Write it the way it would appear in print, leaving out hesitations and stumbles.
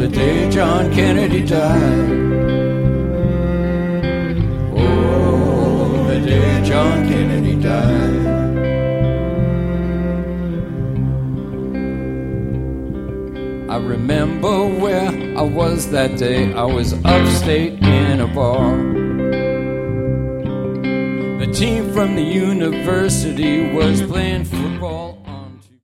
the day John Kennedy died. Oh, the day John Kennedy died. I remember where I was that day. I was upstate in a bar. The team from the university was playing football.